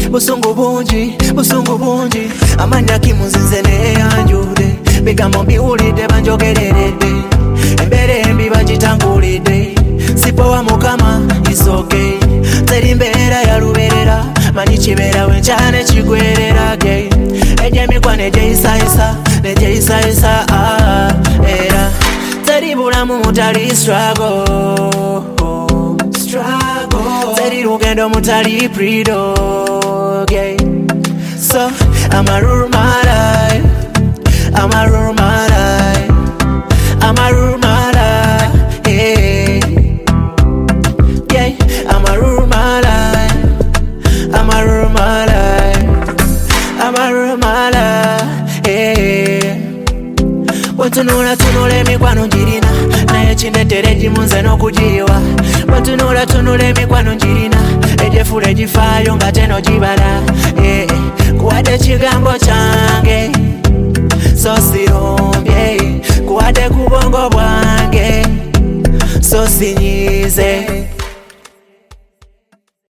busungu bungi amanya kimuzinze ne yanjude bigambo mbiwulidde banjogererede embere embi bagitangulidde sipowa mukama is okay teri mbeera ya luberera manyi kibeera wenkyane kigwerera ge ejemikwa nejeyisayisa era teri bulamu mutali struggle teri lugendo mutali pre-dog, yeah. So I'ma rule my life, I'ma rule my life, I'ma rule my life, yeah. Yeah, I'ma rule my life, I'ma rule my life, I'ma rule my life, yeah. Wetunula emikwano njirina naye kindetere gimunze n'okugiyiwa wetunula emikwano njirina ejefula egifaayo nga teno gibala kuwadde ekigambo kyange so sirombye kuwadde ku bwongo